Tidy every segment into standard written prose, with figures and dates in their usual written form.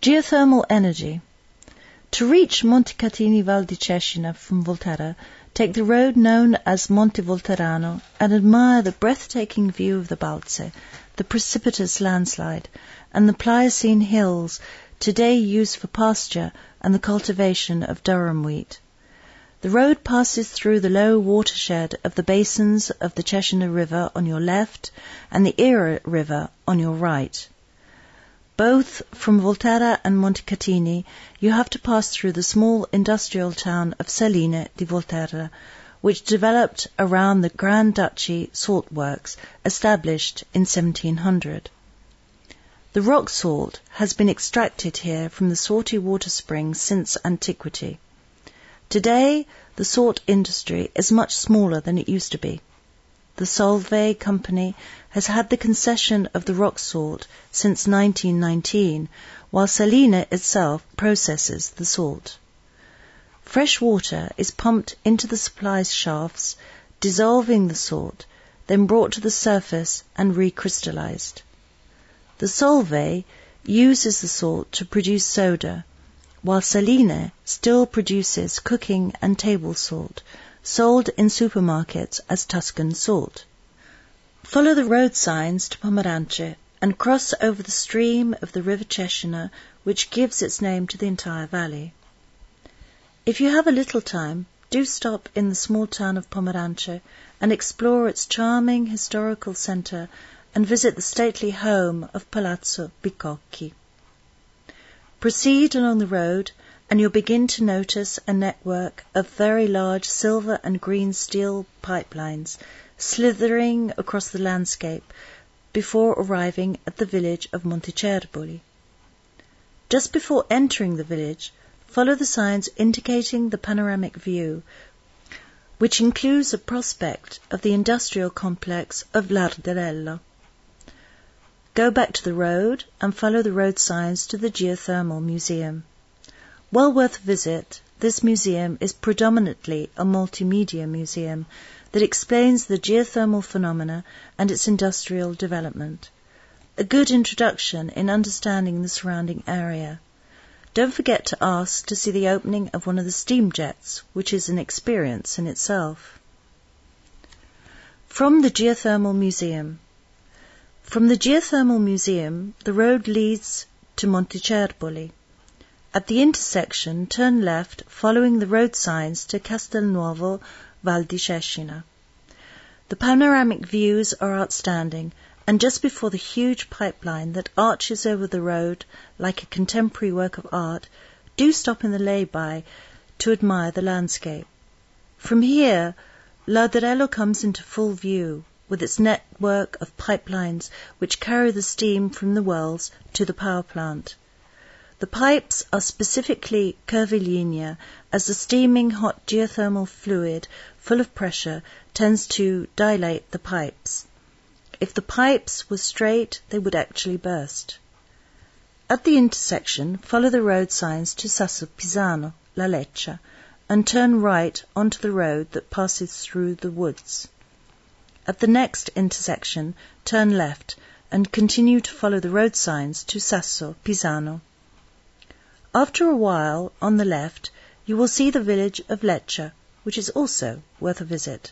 Geothermal energy. To reach Monte Catini Val di Cesena from Volterra, take the road known as Monte Volterrano and admire the breathtaking view of the Balze, the precipitous landslide, and the Pliocene hills, today used for pasture and the cultivation of durum wheat. The road passes through the low watershed of the basins of the Cesena River on your left and the Era River on your right. Both from Volterra and Monte Catini, you have to pass through the small industrial town of Saline di Volterra, which developed around the Grand Duchy salt works established in 1700. The rock salt has been extracted here from the salty water springs since antiquity. Today, the salt industry is much smaller than it used to be. The Solvay company has had the concession of the rock salt since 1919, while Saline itself processes the salt. Fresh water is pumped into the supply shafts, dissolving the salt, then brought to the surface and recrystallized. The Solvay uses the salt to produce soda, while Saline still produces cooking and table salt, sold in supermarkets as Tuscan salt. Follow the road signs to Pomerance and cross over the stream of the river Cesena, which gives its name to the entire valley. If you have a little time, do stop in the small town of Pomerance and explore its charming historical centre and visit the stately home of Palazzo Bicocchi. Proceed along the road and you'll begin to notice a network of very large silver and green steel pipelines slithering across the landscape before arriving at the village of Montecervoli. Just before entering the village, follow the signs indicating the panoramic view, which includes a prospect of the industrial complex of Larderello. Go back to the road and follow the road signs to the Geothermal Museum. Well worth a visit, this museum is predominantly a multimedia museum that explains the geothermal phenomena and its industrial development. A good introduction in understanding the surrounding area. Don't forget to ask to see the opening of one of the steam jets, which is an experience in itself. From the Geothermal Museum. From the Geothermal Museum, the road leads to Montecervoli. At the intersection, turn left, following the road signs to Castelnuovo Val di Cesena. The panoramic views are outstanding, and just before the huge pipeline that arches over the road like a contemporary work of art, do stop in the lay-by to admire the landscape. From here, Larderello comes into full view, with its network of pipelines which carry the steam from the wells to the power plant. The pipes are specifically curvilinear, as the steaming hot geothermal fluid, full of pressure, tends to dilate the pipes. If the pipes were straight, they would actually burst. At the intersection, follow the road signs to Sasso Pisano, La Leccia, and turn right onto the road that passes through the woods. At the next intersection, turn left and continue to follow the road signs to Sasso Pisano. After a while, on the left, you will see the village of Leccia, which is also worth a visit.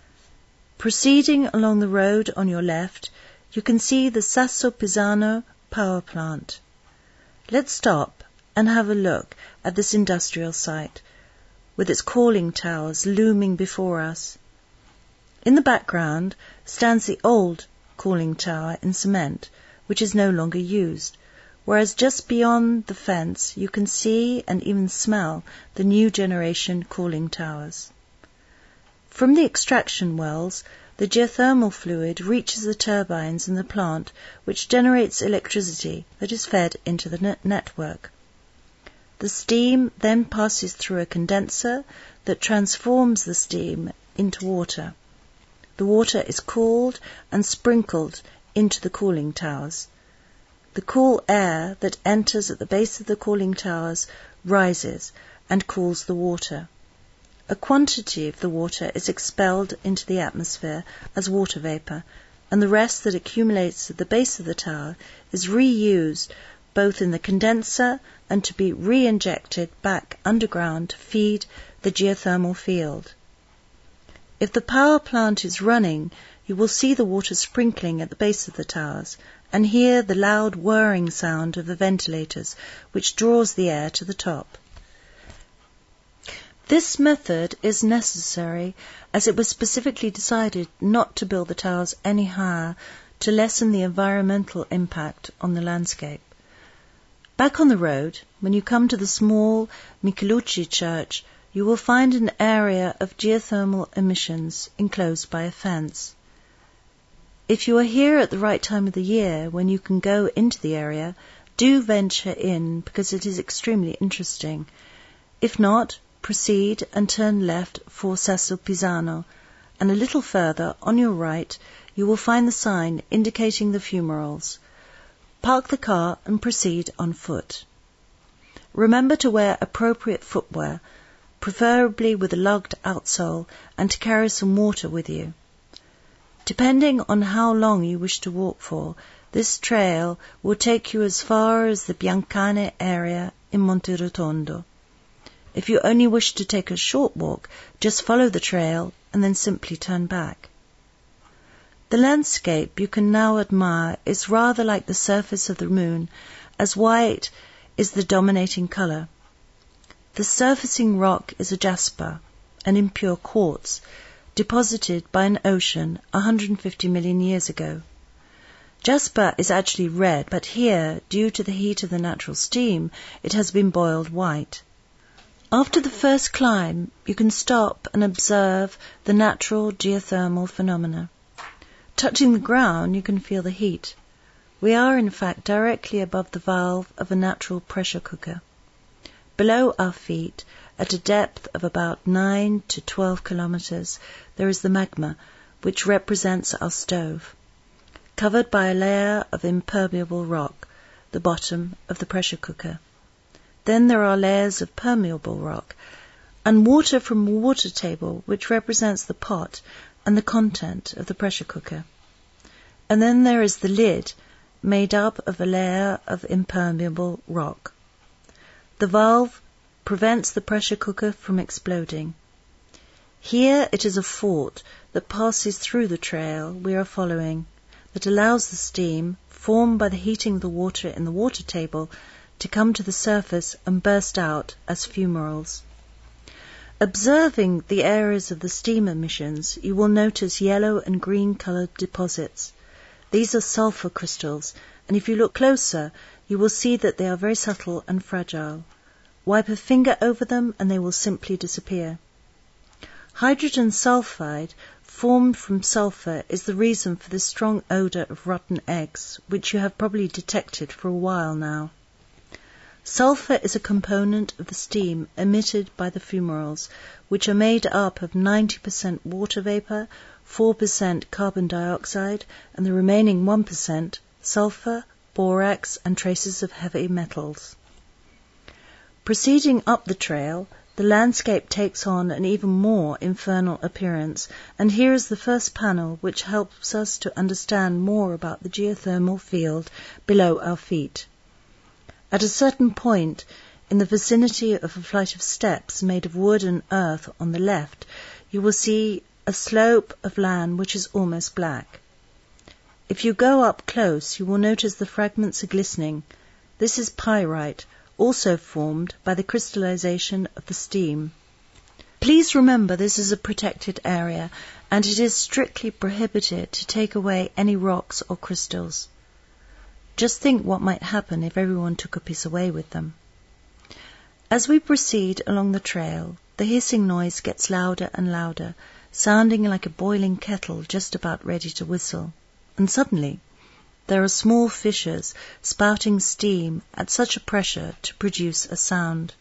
Proceeding along the road on your left, you can see the Sasso Pisano power plant. Let's stop and have a look at this industrial site, with its cooling towers looming before us. In the background stands the old cooling tower in cement, which is no longer used, whereas just beyond the fence you can see and even smell the new generation cooling towers. From the extraction wells, the geothermal fluid reaches the turbines in the plant, which generates electricity that is fed into the network. The steam then passes through a condenser that transforms the steam into water. The water is cooled and sprinkled into the cooling towers. The cool air that enters at the base of the cooling towers rises and cools the water. A quantity of the water is expelled into the atmosphere as water vapour, and the rest that accumulates at the base of the tower is reused both in the condenser and to be re-injected back underground to feed the geothermal field. If the power plant is running, you will see the water sprinkling at the base of the towers and hear the loud whirring sound of the ventilators, which draws the air to the top. This method is necessary as it was specifically decided not to build the towers any higher to lessen the environmental impact on the landscape. Back on the road, when you come to the small Michelucci church, you will find an area of geothermal emissions enclosed by a fence. If you are here at the right time of the year, when you can go into the area, do venture in because it is extremely interesting. If not, proceed and turn left for Sasso Pisano, and a little further, on your right, you will find the sign indicating the fumaroles. Park the car and proceed on foot. Remember to wear appropriate footwear, preferably with a lugged outsole, and to carry some water with you. Depending on how long you wish to walk for, this trail will take you as far as the Biancane area in Monterotondo. If you only wish to take a short walk, just follow the trail and then simply turn back. The landscape you can now admire is rather like the surface of the moon, as white is the dominating colour. The surfacing rock is a jasper, an impure quartz, deposited by an ocean 150 million years ago. Jasper is actually red, but here, due to the heat of the natural steam, it has been boiled white. After the first climb, you can stop and observe the natural geothermal phenomena. Touching the ground, you can feel the heat. We are, in fact, directly above the valve of a natural pressure cooker. Below our feet, at a depth of about 9 to 12 kilometers, there is the magma, which represents our stove, covered by a layer of impermeable rock, the bottom of the pressure cooker. Then there are layers of permeable rock, and water from a water table, which represents the pot and the content of the pressure cooker. And then there is the lid, made up of a layer of impermeable rock. The valve prevents the pressure cooker from exploding. Here it is a fault that passes through the trail we are following, that allows the steam, formed by the heating of the water in the water table, to come to the surface and burst out as fumaroles. Observing the areas of the steam emissions, you will notice yellow and green-coloured deposits. These are sulfur crystals, and if you look closer, you will see that they are very subtle and fragile. Wipe a finger over them and they will simply disappear. Hydrogen sulfide, formed from sulfur, is the reason for this strong odour of rotten eggs, which you have probably detected for a while now. Sulfur is a component of the steam emitted by the fumaroles, which are made up of 90% water vapour, 4% carbon dioxide, and the remaining 1% sulfur, borax, and traces of heavy metals. Proceeding up the trail, the landscape takes on an even more infernal appearance, and here is the first panel which helps us to understand more about the geothermal field below our feet. At a certain point, in the vicinity of a flight of steps made of wood and earth on the left, you will see a slope of land which is almost black. If you go up close, you will notice the fragments are glistening. This is pyrite, also formed by the crystallization of the steam. Please remember this is a protected area, and it is strictly prohibited to take away any rocks or crystals. Just think what might happen if everyone took a piece away with them. As we proceed along the trail, the hissing noise gets louder and louder, sounding like a boiling kettle just about ready to whistle. And suddenly, there are small fissures spouting steam at such a pressure to produce a sound.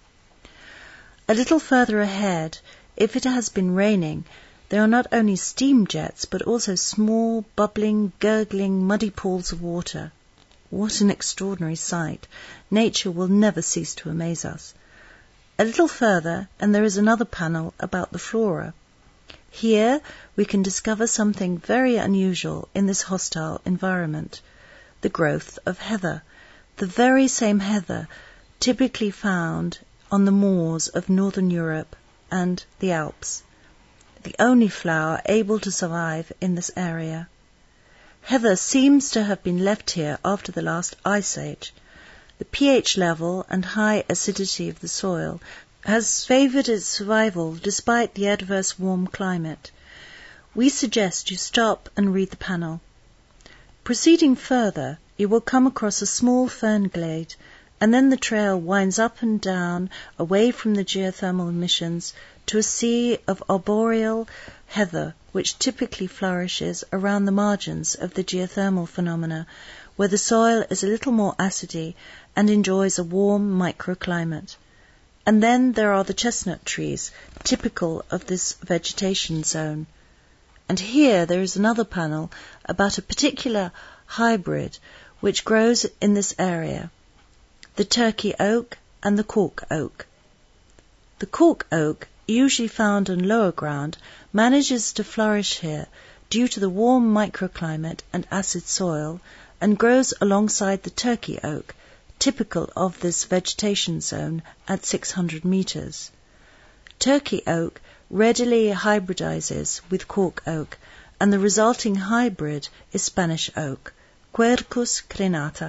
A little further ahead, if it has been raining, there are not only steam jets but also small, bubbling, gurgling, muddy pools of water. What an extraordinary sight! Nature will never cease to amaze us. A little further, and there is another panel about the flora. Here we can discover something very unusual in this hostile environment, the growth of heather, the very same heather typically found on the moors of northern Europe and the Alps, the only flower able to survive in this area. Heather seems to have been left here after the last ice age. The pH level and high acidity of the soil has favoured its survival despite the adverse warm climate. We suggest you stop and read the panel. Proceeding further, you will come across a small fern glade, and then the trail winds up and down away from the geothermal emissions to a sea of arboreal heather which typically flourishes around the margins of the geothermal phenomena, where the soil is a little more acidy and enjoys a warm microclimate. And then there are the chestnut trees, typical of this vegetation zone. And here there is another panel about a particular hybrid which grows in this area, the Turkey oak and the cork oak. The cork oak, usually found on lower ground, manages to flourish here due to the warm microclimate and acid soil, and grows alongside the Turkey oak, typical of this vegetation zone at 600 meters. Turkey oak readily hybridizes with cork oak, and the resulting hybrid is Spanish oak, Quercus crenata.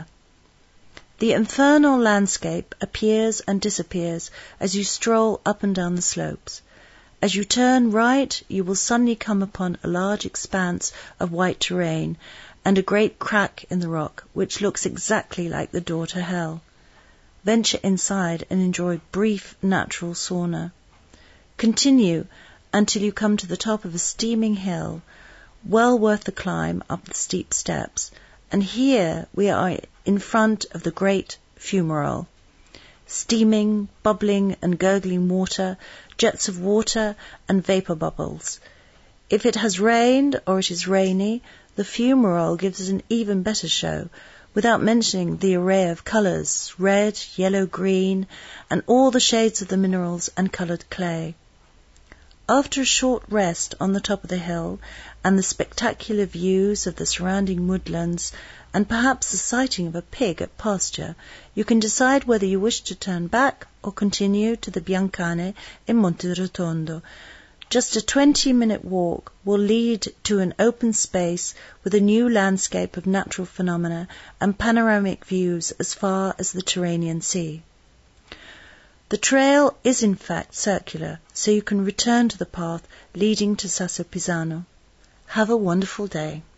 The infernal landscape appears and disappears as you stroll up and down the slopes. As you turn right, you will suddenly come upon a large expanse of white terrain and a great crack in the rock, which looks exactly like the door to hell. Venture inside and enjoy brief natural sauna. Continue until you come to the top of a steaming hill, well worth the climb up the steep steps, and here we are in front of the great fumarole. Steaming, bubbling and gurgling water, jets of water and vapour bubbles. If it has rained or it is rainy, the fumarole gives it an even better show, without mentioning the array of colours, red, yellow, green, and all the shades of the minerals and coloured clay. After a short rest on the top of the hill, and the spectacular views of the surrounding woodlands, and perhaps the sighting of a pig at pasture, you can decide whether you wish to turn back or continue to the Biancane in Monte Rotondo. Just a 20-minute walk will lead to an open space with a new landscape of natural phenomena and panoramic views as far as the Tyrrhenian Sea. The trail is in fact circular, so you can return to the path leading to Sasso Pisano. Have a wonderful day.